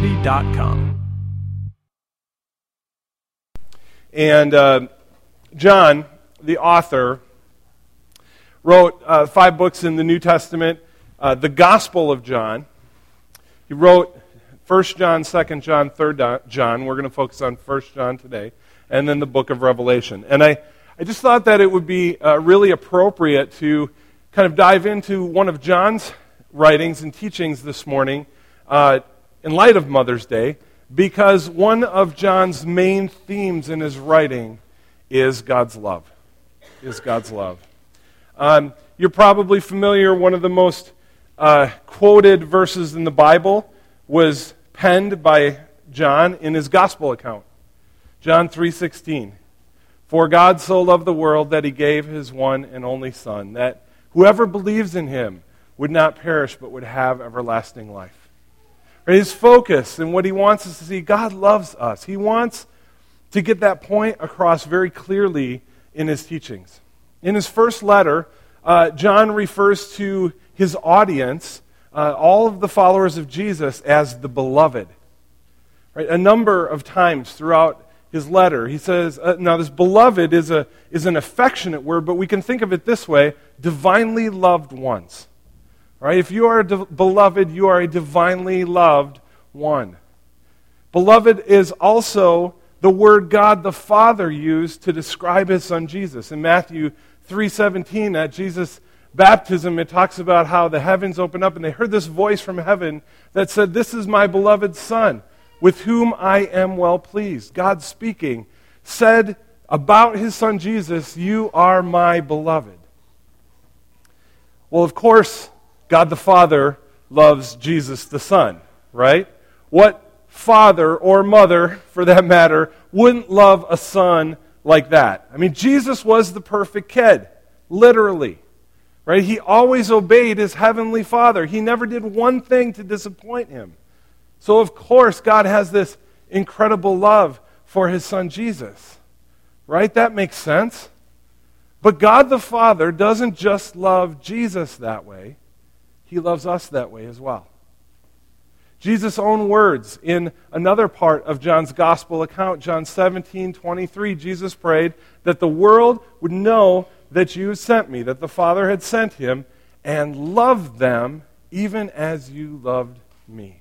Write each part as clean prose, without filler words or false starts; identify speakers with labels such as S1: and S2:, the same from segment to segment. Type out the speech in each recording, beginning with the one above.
S1: www.biblestudy.com.
S2: And John, the author, wrote 5 books in the New Testament, the Gospel of John. He wrote 1 John, 2 John, 3 John. We're going to focus on 1 John today, and then the book of Revelation. And I just thought that it would be really appropriate to kind of dive into one of John's writings and teachings this morning in light of Mother's Day, because one of John's main themes in his writing is God's love. You're probably familiar, one of the most quoted verses in the Bible was penned by John in his gospel account. John 3:16. For God so loved the world that he gave his one and only Son, that whoever believes in him would not perish but would have everlasting life. His focus and what he wants us to see, God loves us. He wants to get that point across very clearly in his teachings. In his first letter, John refers to his audience, all of the followers of Jesus, as the beloved. Right? A number of times throughout his letter, he says, now this beloved is an affectionate word, but we can think of it this way, divinely loved ones. Right? If you are beloved, you are a divinely loved one. Beloved is also the word God the Father used to describe his Son Jesus. In Matthew 3:17, at Jesus' baptism, it talks about how the heavens opened up and they heard this voice from heaven that said, "This is my beloved Son, with whom I am well pleased." God speaking said about his Son Jesus, "You are my beloved." Well, of course, God the Father loves Jesus the Son, right? What father or mother, for that matter, wouldn't love a son like that? I mean, Jesus was the perfect kid, literally, right? He always obeyed his heavenly Father. He never did one thing to disappoint him. So, of course, God has this incredible love for his Son Jesus, right? That makes sense. But God the Father doesn't just love Jesus that way. He loves us that way as well. Jesus' own words in another part of John's gospel account, John 17:23, Jesus prayed that the world would know that you sent me, that the Father had sent him, and loved them even as you loved me.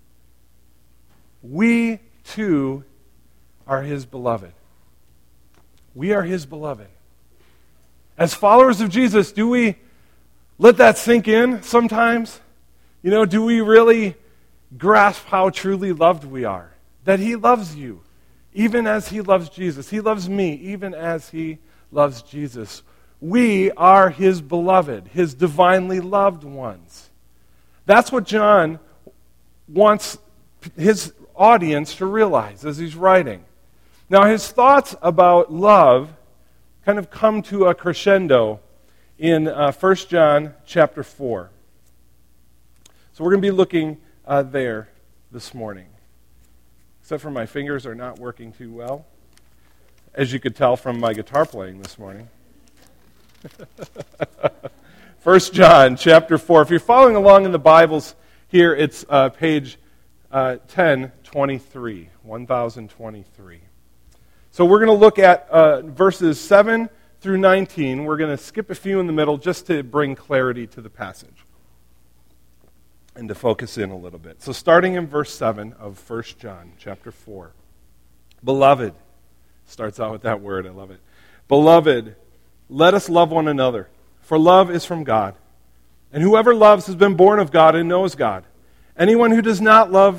S2: We, too, are his beloved. We are his beloved. As followers of Jesus, do we let that sink in sometimes? Do we really grasp how truly loved we are? That he loves you, even as he loves Jesus. He loves me, even as he loves Jesus. We are his beloved, his divinely loved ones. That's what John wants his audience to realize as he's writing. Now, his thoughts about love kind of come to a crescendo in 1 John chapter 4. So we're going to be looking there this morning. Except for my fingers are not working too well, as you could tell from my guitar playing this morning. 1 John chapter 4. If you're following along in the Bibles here, it's page 1023, 1023. So we're going to look at verses 7 through 19. We're going to skip a few in the middle just to bring clarity to the passage and to focus in a little bit. So starting in verse 7 of 1 John chapter 4. Beloved, starts out with that word, I love it. Beloved, let us love one another, for love is from God. And whoever loves has been born of God and knows God. Anyone who does not love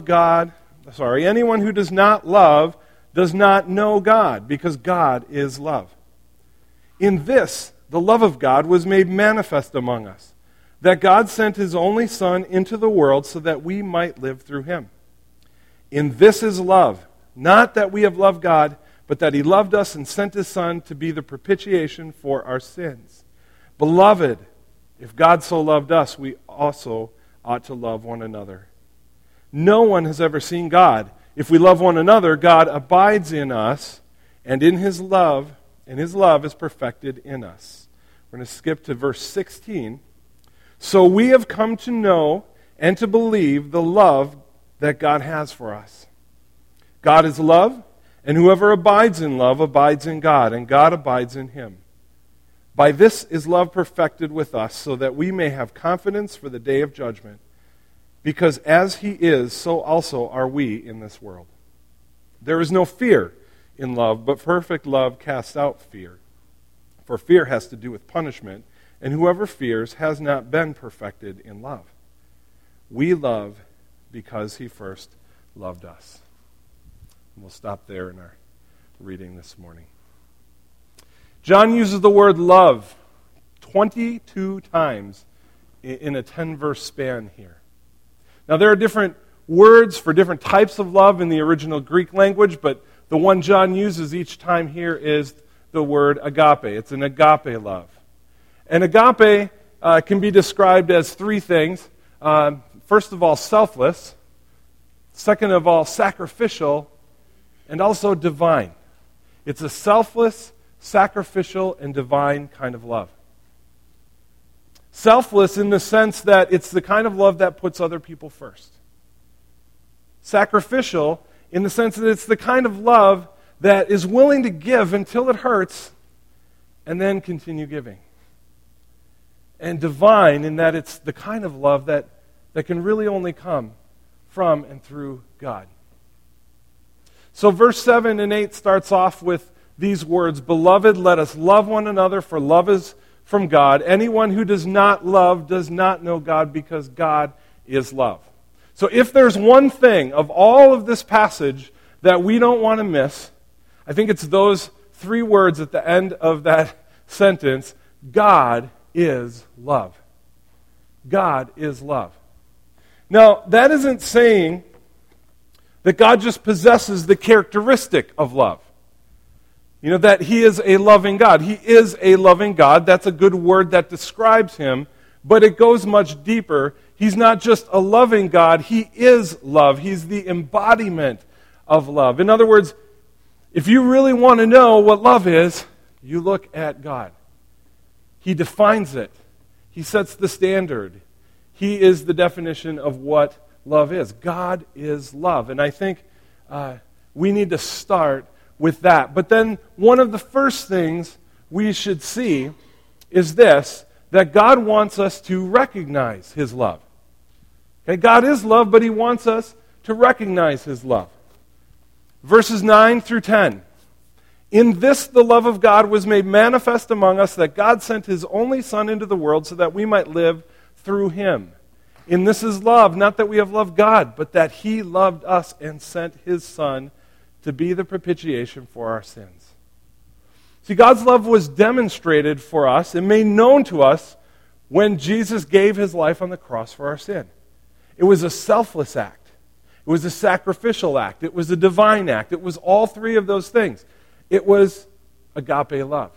S2: does not know God, because God is love. In this, the love of God was made manifest among us, that God sent his only Son into the world so that we might live through him. In this is love, not that we have loved God, but that he loved us and sent his Son to be the propitiation for our sins. Beloved, if God so loved us, we also ought to love one another. No one has ever seen God. If we love one another, God abides in us, and in his love is perfected in us. We're going to skip to verse 16. So we have come to know and to believe the love that God has for us. God is love, and whoever abides in love abides in God, and God abides in him. By this is love perfected with us, so that we may have confidence for the day of judgment. Because as he is, so also are we in this world. There is no fear in love, but perfect love casts out fear. For fear has to do with punishment, and whoever fears has not been perfected in love. We love because he first loved us. And we'll stop there in our reading this morning. John uses the word love 22 times in a 10-verse span here. Now, there are different words for different types of love in the original Greek language, but the one John uses each time here is the word agape. It's an agape love. And agape can be described as three things. First of all, selfless. Second of all, sacrificial. And also divine. It's a selfless, sacrificial, and divine kind of love. Selfless in the sense that it's the kind of love that puts other people first. Sacrificial in the sense that it's the kind of love that is willing to give until it hurts and then continue giving. And divine in that it's the kind of love that can really only come from and through God. So verse 7 and 8 starts off with these words, "Beloved, let us love one another, for love is from God. Anyone who does not love does not know God, because God is love." So if there's one thing of all of this passage that we don't want to miss, I think it's those three words at the end of that sentence, God is love. God is love. Now, that isn't saying that God just possesses the characteristic of love. You know, that he is a loving God. He is a loving God. That's a good word that describes him, but it goes much deeper. He's not just a loving God, he is love. He's the embodiment of love. In other words, if you really want to know what love is, you look at God. He defines it. He sets the standard. He is the definition of what love is. God is love. And I think we need to start with that. But then one of the first things we should see is this, that God wants us to recognize his love. Okay, God is love, but he wants us to recognize his love. Verses 9 through 10. "In this the love of God was made manifest among us, that God sent his only Son into the world so that we might live through him. In this is love, not that we have loved God, but that he loved us and sent his Son to be the propitiation for our sins." See, God's love was demonstrated for us and made known to us when Jesus gave his life on the cross for our sin. It was a selfless act. It was a sacrificial act. It was a divine act. It was all three of those things. It was agape love.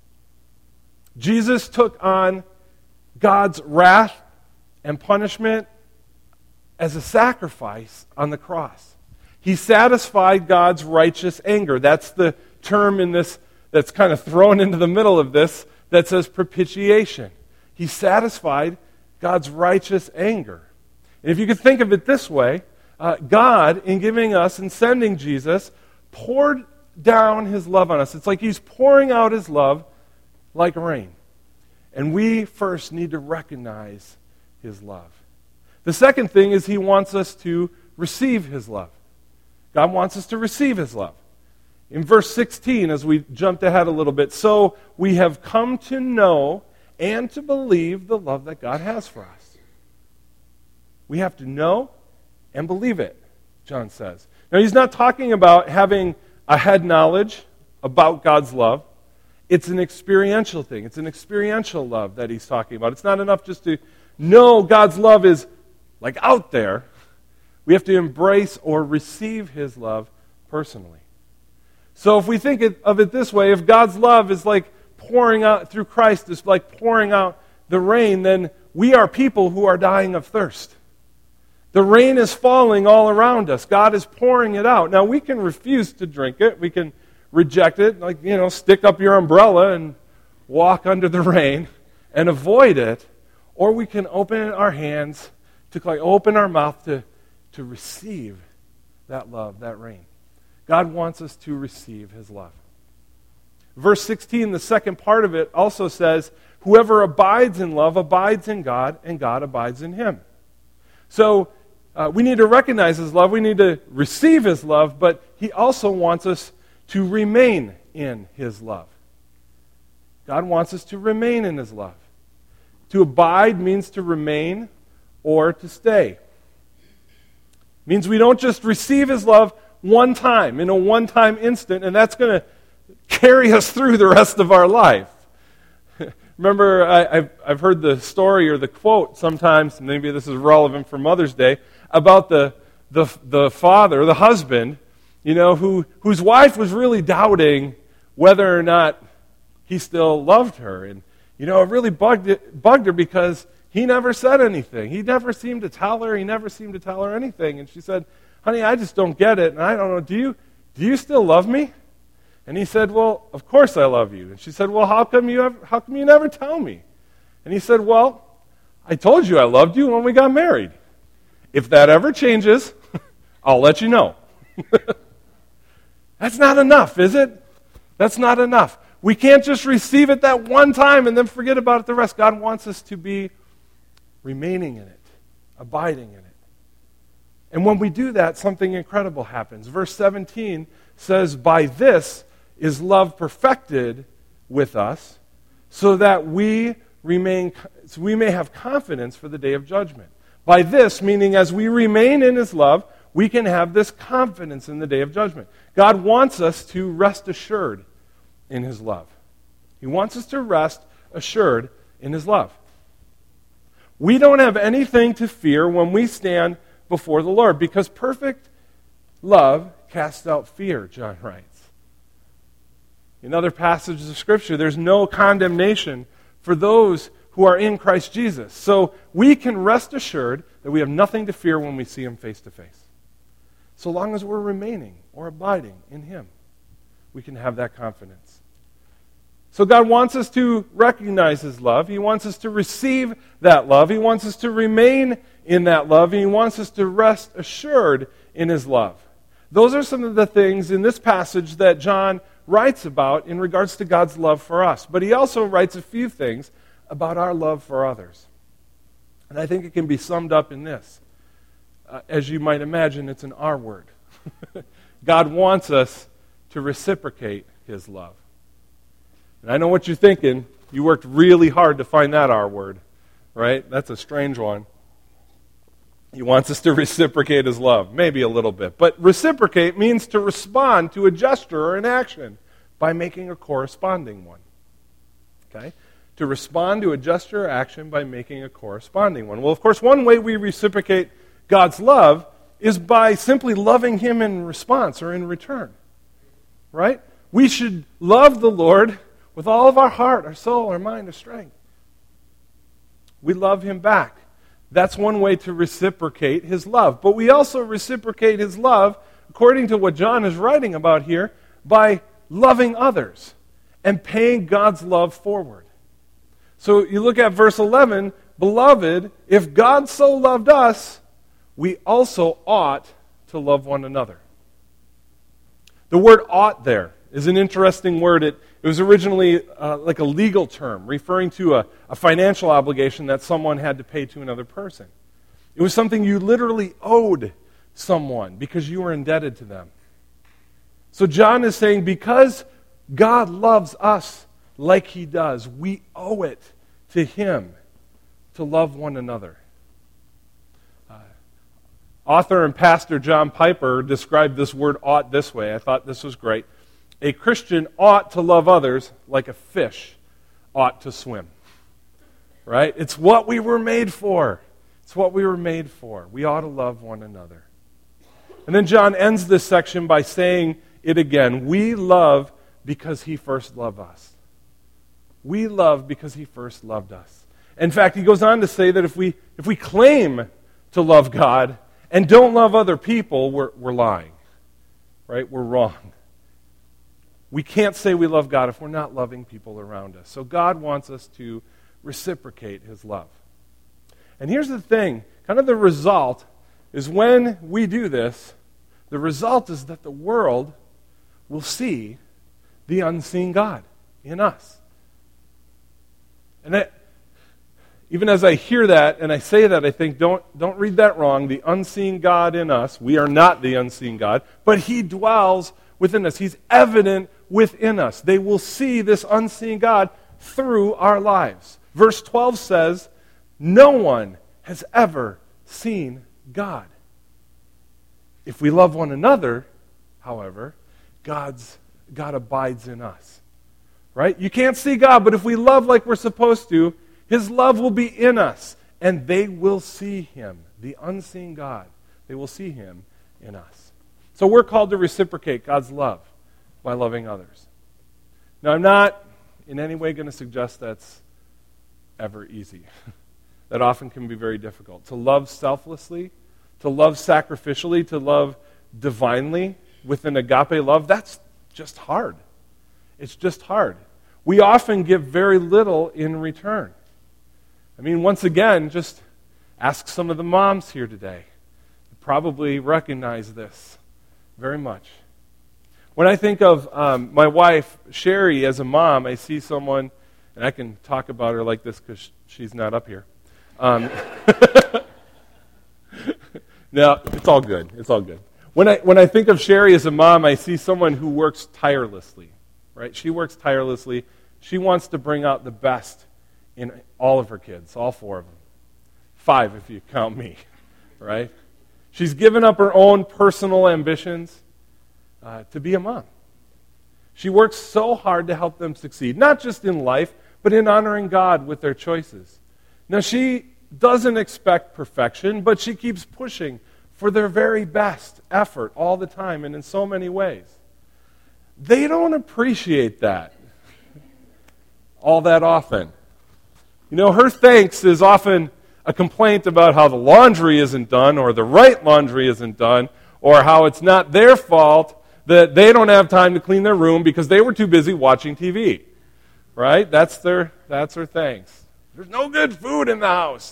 S2: Jesus took on God's wrath and punishment as a sacrifice on the cross. He satisfied God's righteous anger. That's the term in this that's kind of thrown into the middle of this that says propitiation. He satisfied God's righteous anger. And if you could think of it this way, God, in giving us and sending Jesus, poured down his love on us. It's like he's pouring out his love like rain. And we first need to recognize his love. The second thing is he wants us to receive his love. God wants us to receive his love. In verse 16, as we jumped ahead a little bit, "So we have come to know and to believe the love that God has for us." We have to know and believe it, John says. Now, he's not talking about having a head knowledge about God's love. It's an experiential thing. It's an experiential love that he's talking about. It's not enough just to know God's love is like out there. We have to embrace or receive his love personally. So if we think of it this way, if God's love is like pouring out through Christ, is like pouring out the rain, then we are people who are dying of thirst. The rain is falling all around us. God is pouring it out. Now, we can refuse to drink it. We can reject it, like, stick up your umbrella and walk under the rain and avoid it. Or we can open our hands, open our mouth to to receive that love, that rain. God wants us to receive his love. Verse 16, the second part of it also says, whoever abides in love abides in God, and God abides in him. So we need to recognize his love. We need to receive his love, but he also wants us to remain in his love. God wants us to remain in his love. To abide means to remain or to stay. Means we don't just receive his love one time, in a one-time instant, and that's going to carry us through the rest of our life. Remember, I've heard the story or the quote sometimes, maybe this is relevant for Mother's Day, about the father, the husband, whose wife was really doubting whether or not he still loved her. And, it really bugged her because he never said anything. He never seemed to tell her. He never seemed to tell her anything. And she said, honey, I just don't get it. And I don't know, do you still love me? And he said, well, of course I love you. And she said, well, how come you never tell me? And he said, well, I told you I loved you when we got married. If that ever changes, I'll let you know. That's not enough, is it? That's not enough. We can't just receive it that one time and then forget about it the rest. God wants us to be remaining in it, abiding in it. And when we do that, something incredible happens. Verse 17 says, by this is love perfected with us, so that we may have confidence for the day of judgment. By this, meaning as we remain in his love, we can have this confidence in the day of judgment. God wants us to rest assured in his love. He wants us to rest assured in his love. We don't have anything to fear when we stand before the Lord, because perfect love casts out fear, John writes. In other passages of Scripture, there's no condemnation for those who are in Christ Jesus. So we can rest assured that we have nothing to fear when we see him face to face. So long as we're remaining or abiding in him, we can have that confidence. So God wants us to recognize his love. He wants us to receive that love. He wants us to remain in that love. And he wants us to rest assured in his love. Those are some of the things in this passage that John writes about in regards to God's love for us. But he also writes a few things about our love for others. And I think it can be summed up in this. As you might imagine, it's an R word. God wants us to reciprocate his love. And I know what you're thinking. You worked really hard to find that R word, right? That's a strange one. He wants us to reciprocate his love. Maybe a little bit. But reciprocate means to respond to a gesture or an action by making a corresponding one. Okay? To respond to a gesture or action by making a corresponding one. Well, of course, one way we reciprocate God's love is by simply loving him in response or in return. Right? We should love the Lord with all of our heart, our soul, our mind, our strength. We love him back. That's one way to reciprocate his love. But we also reciprocate his love, according to what John is writing about here, by loving others and paying God's love forward. So you look at verse 11, beloved, if God so loved us, we also ought to love one another. The word ought there is an interesting word. It was originally like a legal term, referring to a financial obligation that someone had to pay to another person. It was something you literally owed someone because you were indebted to them. So John is saying, because God loves us like he does, we owe it to him to love one another. Author and pastor John Piper described this word ought this way. I thought this was great. A Christian ought to love others like a fish ought to swim. Right? It's what we were made for. It's what we were made for. We ought to love one another. And then John ends this section by saying it again. We love because he first loved us. We love because he first loved us. In fact, he goes on to say that if we claim to love God and don't love other people, we're lying. Right? We're wrong. We can't say we love God if we're not loving people around us. So God wants us to reciprocate his love. And here's the thing, kind of the result is when we do this, the result is that the world will see the unseen God in us. And even as I hear that and I say that, I think, don't read that wrong. The unseen God in us, we are not the unseen God, but He dwells within us. He's evident within us. They will see this unseen God through our lives. Verse 12 says, no one has ever seen God. If we love one another, however, God abides in us. Right? You can't see God, but if we love like we're supposed to, His love will be in us, and they will see Him, the unseen God. They will see Him in us. So we're called to reciprocate God's love by loving others. Now, I'm not in any way going to suggest that's ever easy. That often can be very difficult. To love selflessly, to love sacrificially, to love divinely with an agape love, that's just hard. It's just hard. We often give very little in return. I mean, once again, just ask some of the moms here today. You probably recognize this very much. When I think of my wife, Sherry, as a mom, I see someone, and I can talk about her like this because she's not up here. No, it's all good. It's all good. When I think of Sherry as a mom, I see someone who works tirelessly, right? She works tirelessly. She wants to bring out the best in all of her kids, all 4 of them. 5 if you count me, right? She's given up her own personal ambitions to be a mom. She works so hard to help them succeed, not just in life, but in honoring God with their choices. Now, she doesn't expect perfection, but she keeps pushing for their very best effort all the time and in so many ways. They don't appreciate that all that often. You know, her thanks is often a complaint about how the laundry isn't done or the right laundry isn't done or how it's not their fault that they don't have time to clean their room because they were too busy watching TV. Right? That's her thanks. There's no good food in the house.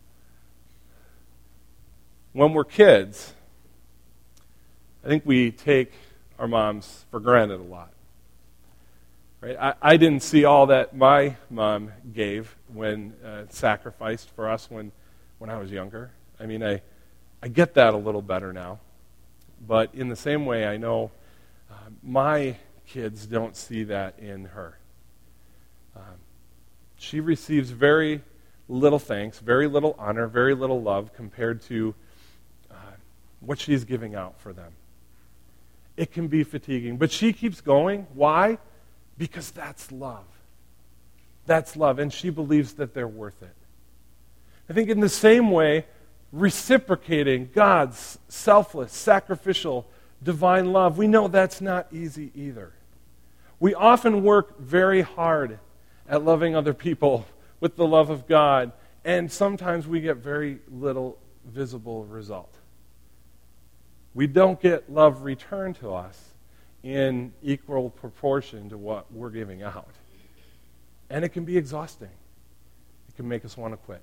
S2: When we're kids, I think we take our moms for granted a lot. Right? I didn't see all that my mom gave when sacrificed for us when I was younger. I mean, I get that a little better now. But in the same way, I know my kids don't see that in her. She receives very little thanks, very little honor, very little love compared to what she's giving out for them. It can be fatiguing, but she keeps going. Why? Because that's love. That's love, and she believes that they're worth it. I think in the same way, reciprocating God's selfless, sacrificial, divine love, we know that's not easy either. We often work very hard at loving other people with the love of God, and sometimes we get very little visible result. We don't get love returned to us in equal proportion to what we're giving out. And it can be exhausting. It can make us want to quit.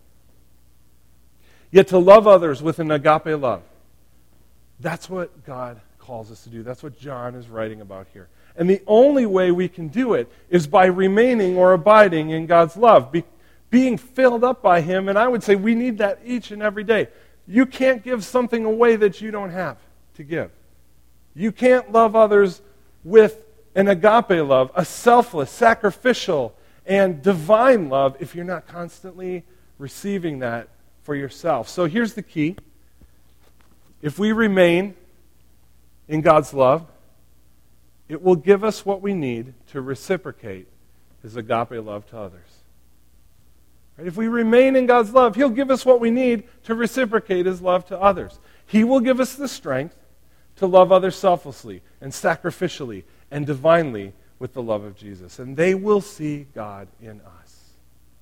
S2: Yet to love others with an agape love, that's what God calls us to do. That's what John is writing about here. And the only way we can do it is by remaining or abiding in God's love, being filled up by Him. And I would say we need that each and every day. You can't give something away that you don't have to give. You can't love others with an agape love, a selfless, sacrificial, and divine love if you're not constantly receiving that for yourself. So here's the key. If we remain in God's love, it will give us what we need to reciprocate His agape love to others. Right? If we remain in God's love, He'll give us what we need to reciprocate His love to others. He will give us the strength to love others selflessly and sacrificially and divinely with the love of Jesus. And they will see God in us.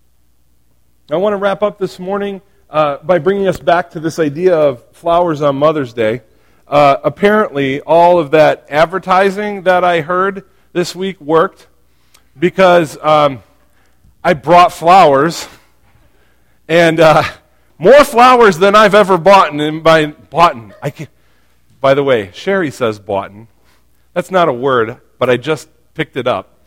S2: I want to wrap up this morning by bringing us back to this idea of flowers on Mother's Day. Apparently, all of that advertising that I heard this week worked because I brought flowers, and More flowers than I've ever bought in my boughten. By the way, Sherry says boughten. That's not a word, but I just picked it up.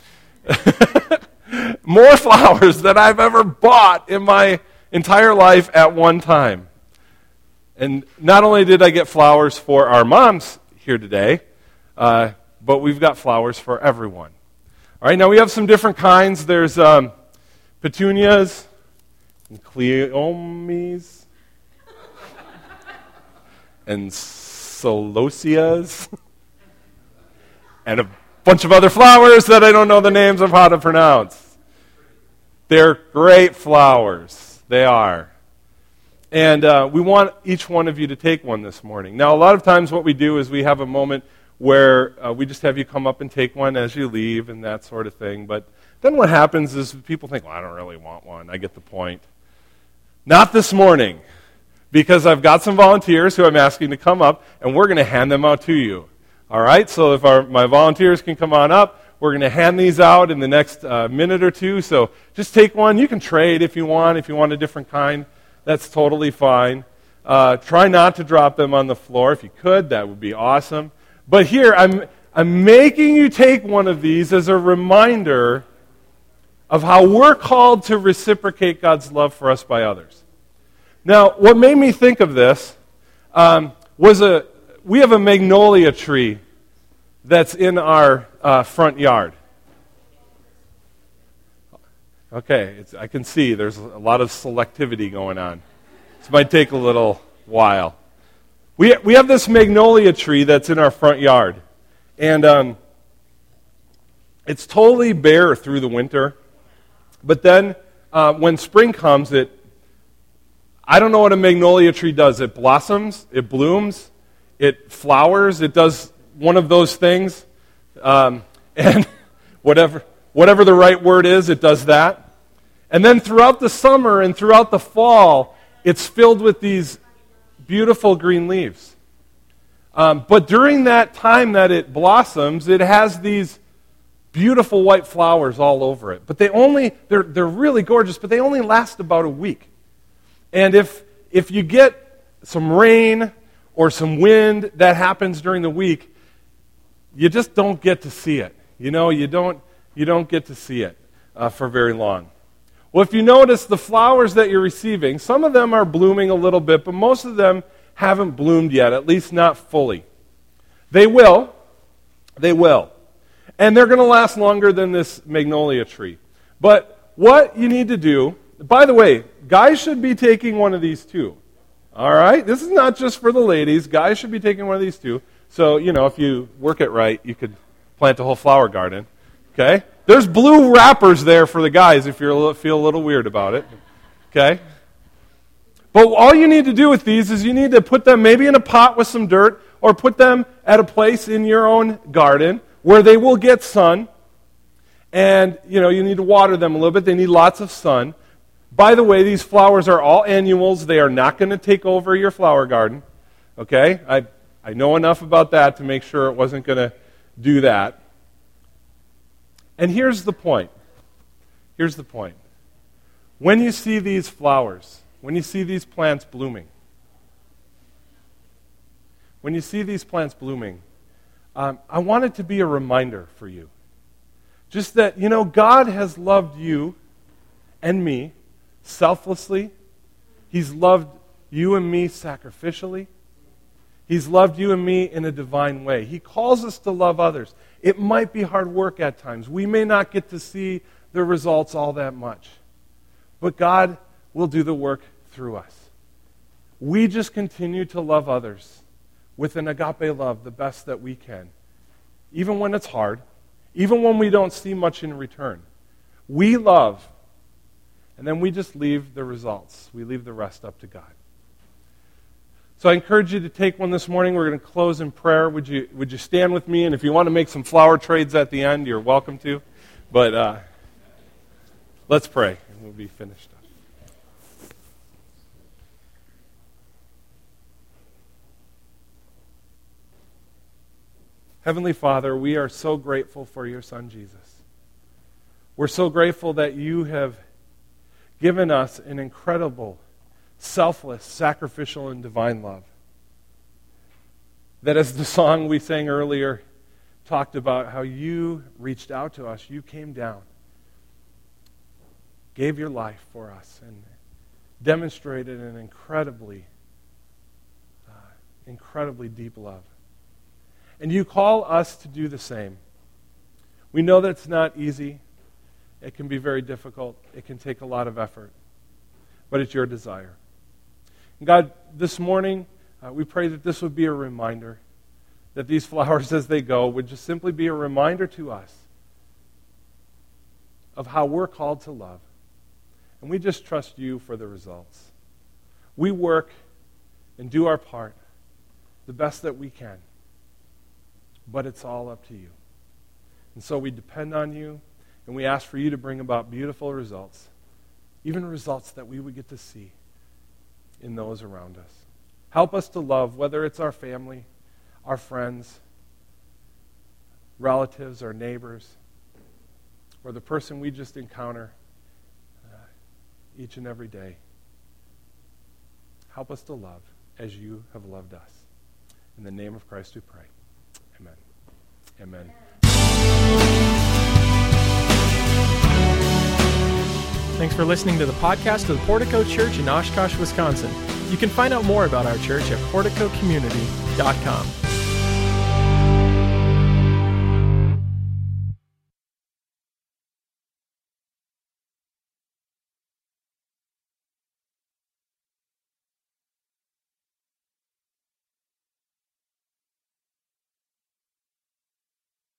S2: More flowers than I've ever bought in my entire life at one time. And not only did I get flowers for our moms here today, but we've got flowers for everyone. All right, now we have some different kinds. There's petunias and cleomes and celosias and a bunch of other flowers that I don't know the names of how to pronounce. They're great flowers. They are. And we want each one of you to take one this morning. Now, a lot of times what we do is we have a moment where we just have you come up and take one as you leave and that sort of thing. But then what happens is people think, well, I don't really want one. I get the point. Not this morning, because I've got some volunteers who I'm asking to come up, and we're going to hand them out to you. All right? So if my volunteers can come on up, we're going to hand these out in the next minute or two. So just take one. You can trade if you want. If you want a different kind, that's totally fine. Try not to drop them on the floor. If you could, that would be awesome. But here, I'm making you take one of these as a reminder of how we're called to reciprocate God's love for us by others. Now, what made me think of this was we have a magnolia tree that's in our front yard. Okay, I can see there's a lot of selectivity going on. This might take a little while. We have this magnolia tree that's in our front yard, and it's totally bare through the winter. But then when spring comes, I don't know what a magnolia tree does. It blossoms, it blooms, it flowers, it does one of those things. And whatever the right word is, it does that. And then throughout the summer and throughout the fall, it's filled with these beautiful green leaves. But during that time that it blossoms, it has these beautiful white flowers all over it. But they're really gorgeous, but they only last about a week. And if you get some rain or some wind that happens during the week, you just don't get to see it. You don't get to see it for very long. Well, if you notice the flowers that you're receiving, some of them are blooming a little bit, but most of them haven't bloomed yet, at least not fully. They will. They will. And they're going to last longer than this magnolia tree. But what you need to do, by the way, guys should be taking one of these too. All right? This is not just for the ladies. Guys should be taking one of these too. So, if you work it right, you could plant a whole flower garden. Okay? There's blue wrappers there for the guys if you feel a little weird about it. Okay? But all you need to do with these is you need to put them maybe in a pot with some dirt or put them at a place in your own garden where they will get sun. And, you need to water them a little bit. They need lots of sun. By the way, these flowers are all annuals. They are not going to take over your flower garden. Okay? I know enough about that to make sure it wasn't going to do that. And here's the point. Here's the point. When you see these flowers, when you see these plants blooming, I want it to be a reminder for you. Just that, God has loved you and me selflessly. He's loved you and me sacrificially. He's loved you and me in a divine way. He calls us to love others. It might be hard work at times. We may not get to see the results all that much. But God will do the work through us. We just continue to love others with an agape love the best that we can. Even when it's hard, even when we don't see much in return. We love, and then we just leave the results. We leave the rest up to God. So I encourage you to take one this morning. We're going to close in prayer. Would you stand with me? And if you want to make some flower trades at the end, you're welcome to. But let's pray, and we'll be finished up. Heavenly Father, we are so grateful for your Son, Jesus. We're so grateful that you have given us an incredible selfless, sacrificial, and divine love. That as the song we sang earlier talked about how you reached out to us, you came down, gave your life for us, and demonstrated an incredibly deep love. And you call us to do the same. We know that it's not easy. It can be very difficult. It can take a lot of effort. But it's your desire. And God, this morning, we pray that this would be a reminder, that these flowers as they go would just simply be a reminder to us of how we're called to love. And we just trust you for the results. We work and do our part the best that we can, but it's all up to you. And so we depend on you, and we ask for you to bring about beautiful results, even results that we would get to see in those around us. Help us to love, whether it's our family, our friends, relatives, our neighbors, or the person we just encounter each and every day. Help us to love as you have loved us. In the name of Christ we pray. Amen. Amen.
S1: Thanks for listening to the podcast of the Portico Church in Oshkosh, Wisconsin. You can find out more about our church at porticocommunity.com.